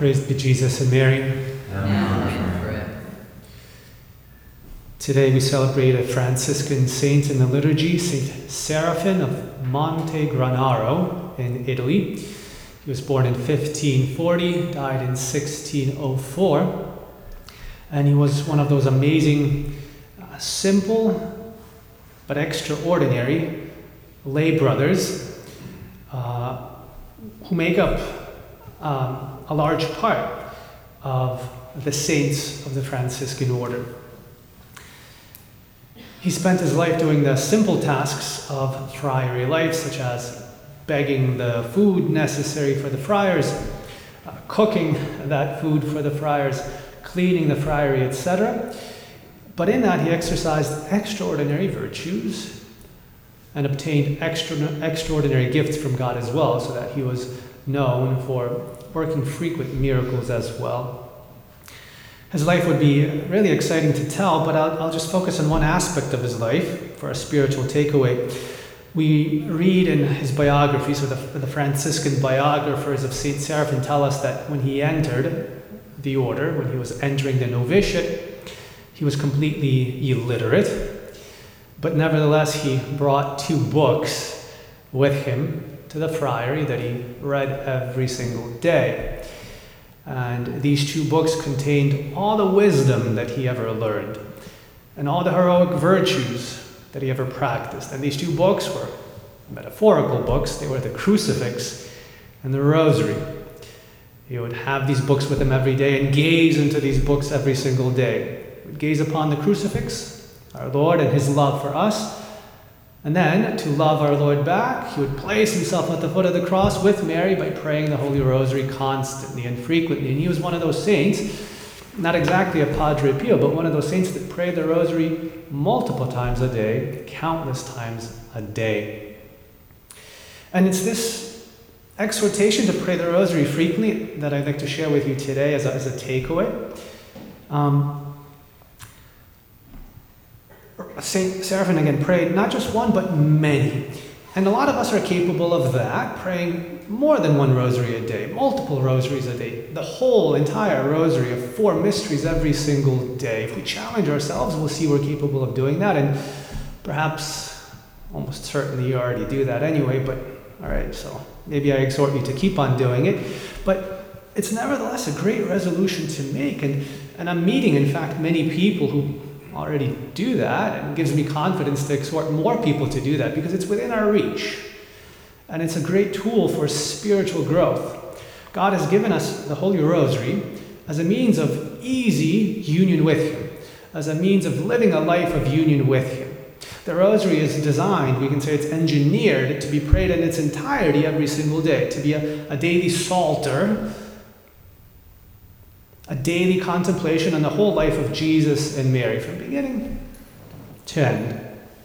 Praised be Jesus and Mary. Today we celebrate a Franciscan saint in the liturgy, Saint Seraphin of Monte Granaro in Italy. He was born in 1540, died in 1604, and he was one of those amazing, simple but extraordinary lay brothers who make up a large part of the saints of the Franciscan order. He spent his life doing the simple tasks of friary life, such as begging the food necessary for the friars, cooking that food for the friars, cleaning the friary, etc. But in that he exercised extraordinary virtues and obtained extraordinary gifts from God as well, so that he was known for working frequent miracles as well. His life would be really exciting to tell, but I'll just focus on one aspect of his life for a spiritual takeaway. We read in his biography, so the Franciscan biographers of Saint Seraphin tell us that when he entered the order, when he was entering the novitiate, he was completely illiterate, but nevertheless he brought 2 books with him to the friary that he read every single day. And these 2 books contained all the wisdom that he ever learned and all the heroic virtues that he ever practiced. And these 2 books were metaphorical books. They were the crucifix and the rosary. He would have these books with him every day and gaze into these books every single day. He would gaze upon the crucifix, our Lord, and his love for us. And then, to love our Lord back, he would place himself at the foot of the cross with Mary by praying the Holy Rosary constantly and frequently. And he was one of those saints, not exactly a Padre Pio, but one of those saints that prayed the Rosary multiple times a day, countless times a day. And it's this exhortation to pray the Rosary frequently that I'd like to share with you today as a takeaway. Saint Seraphin again prayed not just one, but many. And a lot of us are capable of that, praying more than 1 rosary a day, multiple rosaries a day, the whole entire rosary of 4 mysteries every single day. If we challenge ourselves, we'll see we're capable of doing that. And perhaps, almost certainly you already do that anyway, but all right, so maybe I exhort you to keep on doing it. But it's nevertheless a great resolution to make. And I'm meeting, in fact, many people who already do that, and it gives me confidence to exhort more people to do that because it's within our reach. And it's a great tool for spiritual growth. God has given us the Holy Rosary as a means of easy union with Him, as a means of living a life of union with Him. The Rosary is designed, we can say it's engineered, to be prayed in its entirety every single day, to be a daily psalter, a daily contemplation on the whole life of Jesus and Mary, from beginning to end.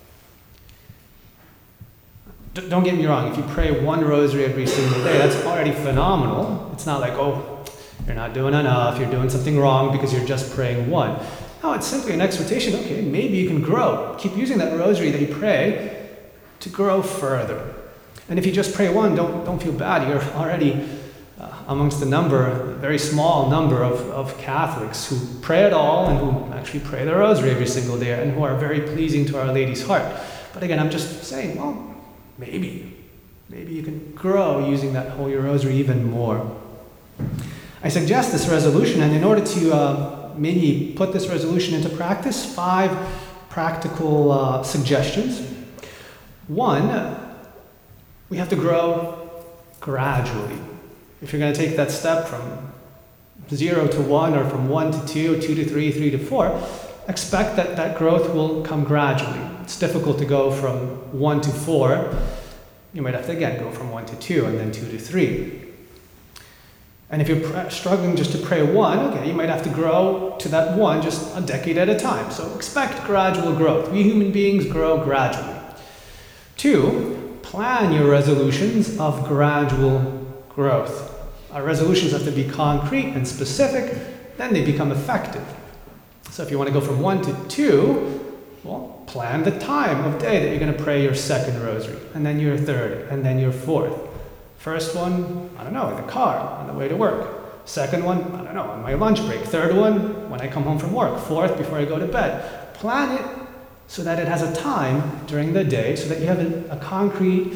Don't get me wrong, if you pray 1 rosary every single day, that's already phenomenal. It's not like, oh, you're not doing enough, you're doing something wrong because you're just praying 1. No, it's simply an exhortation. Okay, maybe you can grow. Keep using that rosary that you pray to grow further. And if you just pray 1, don't feel bad. You're already amongst a very small number of Catholics who pray at all and who actually pray the rosary every single day and who are very pleasing to Our Lady's heart. But again, I'm just saying, well, maybe you can grow using that Holy Rosary even more. I suggest this resolution, and in order to maybe put this resolution into practice, 5 practical suggestions. 1, we have to grow gradually. If you're going to take that step from 0 to 1, or from 1 to 2, 2 to 3, 3 to 4, expect that growth will come gradually. It's difficult to go from 1 to 4. You might have to again go from 1 to 2 and then 2 to 3. And if you're struggling just to pray 1, okay, you might have to grow to that 1 just a decade at a time. So expect gradual growth. We human beings grow gradually. 2, plan your resolutions of gradual growth. Our resolutions have to be concrete and specific, then they become effective. So if you want to go from 1 to 2, well, plan the time of day that you're going to pray your 2nd rosary, and then your 3rd, and then your 4th. First one, I don't know, in the car, on the way to work. Second one, I don't know, on my lunch break. Third one, when I come home from work. Fourth, before I go to bed. Plan it so that it has a time during the day, so that you have a concrete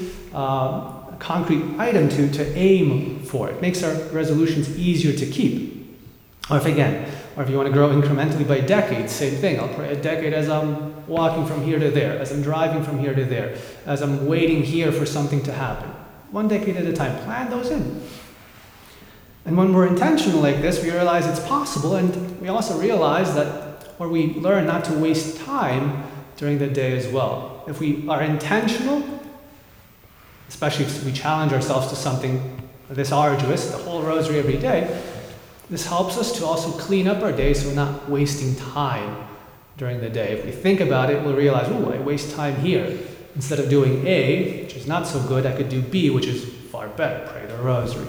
item to aim for. It makes our resolutions easier to keep. Or if you want to grow incrementally by decades, same thing. I'll pray a decade as I'm walking from here to there, as I'm driving from here to there, as I'm waiting here for something to happen. One decade at a time. Plan those in. And when we're intentional like this, we realize it's possible, and we also realize that, or we learn not to waste time during the day as well. If we are intentional, especially if we challenge ourselves to something this arduous, the whole rosary every day, this helps us to also clean up our day so we're not wasting time during the day. If we think about it, we'll realize, I waste time here. Instead of doing A, which is not so good, I could do B, which is far better, pray the rosary.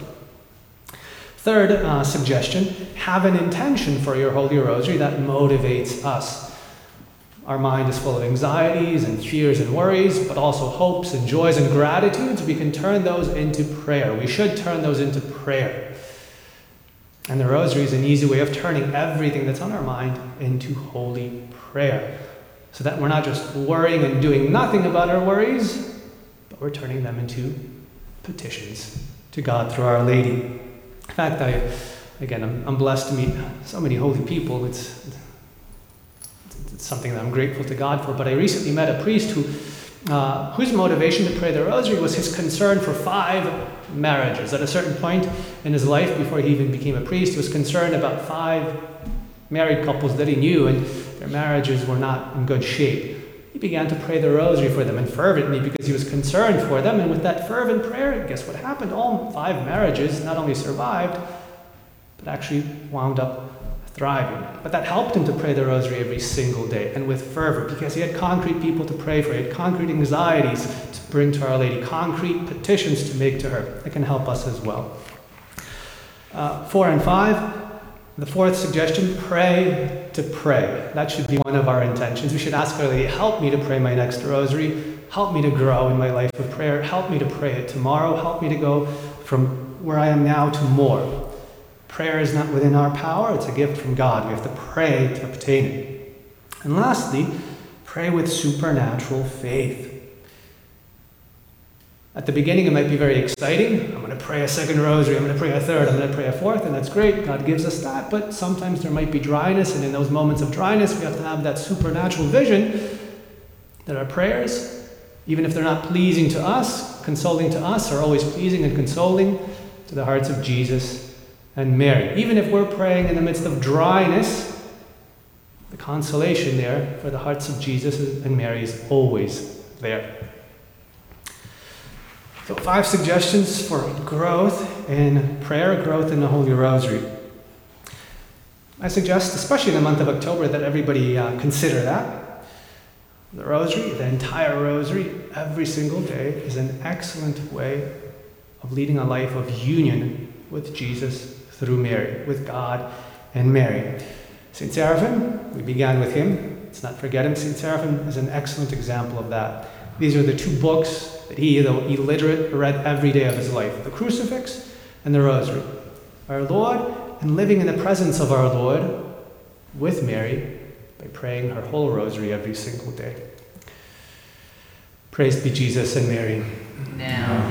Third suggestion, have an intention for your Holy Rosary that motivates us. Our mind is full of anxieties and fears and worries, but also hopes and joys and gratitudes. We can turn those into prayer. We should turn those into prayer. And the Rosary is an easy way of turning everything that's on our mind into holy prayer, so that we're not just worrying and doing nothing about our worries, but we're turning them into petitions to God through Our Lady. In fact, I'm blessed to meet so many holy people. It's something that I'm grateful to God for. But I recently met a priest whose motivation to pray the Rosary was his concern for 5 marriages. At a certain point in his life, before he even became a priest, he was concerned about 5 married couples that he knew, and their marriages were not in good shape. He began to pray the Rosary for them, and fervently, because he was concerned for them. And with that fervent prayer, guess what happened? All 5 marriages not only survived, but actually wound up thriving. But that helped him to pray the Rosary every single day, and with fervor, because he had concrete people to pray for. He had concrete anxieties to bring to Our Lady, concrete petitions to make to her. It can help us as well. 4 and 5. The fourth suggestion, pray to pray. That should be one of our intentions. We should ask Our Lady, help me to pray my next Rosary. Help me to grow in my life of prayer. Help me to pray it tomorrow. Help me to go from where I am now to more. Prayer is not within our power. It's a gift from God. We have to pray to obtain it. And lastly, pray with supernatural faith. At the beginning, it might be very exciting. I'm going to pray a second Rosary. I'm going to pray a third. I'm going to pray a fourth, and that's great. God gives us that. But sometimes there might be dryness, and in those moments of dryness, we have to have that supernatural vision that our prayers, even if they're not pleasing to us, consoling to us, are always pleasing and consoling to the hearts of Jesus and Mary. Even if we're praying in the midst of dryness, the consolation there for the hearts of Jesus and Mary is always there. So 5 suggestions for growth in prayer, growth in the Holy Rosary. I suggest, especially in the month of October, that everybody consider that. The Rosary, the entire Rosary, every single day is an excellent way of leading a life of union with Jesus through Mary, with God and Mary. St. Seraphim, we began with him. Let's not forget him. St. Seraphim is an excellent example of that. These are the 2 books that he, though illiterate, read every day of his life. The Crucifix and the Rosary. Our Lord, and living in the presence of our Lord with Mary by praying her whole Rosary every single day. Praise be Jesus and Mary. Now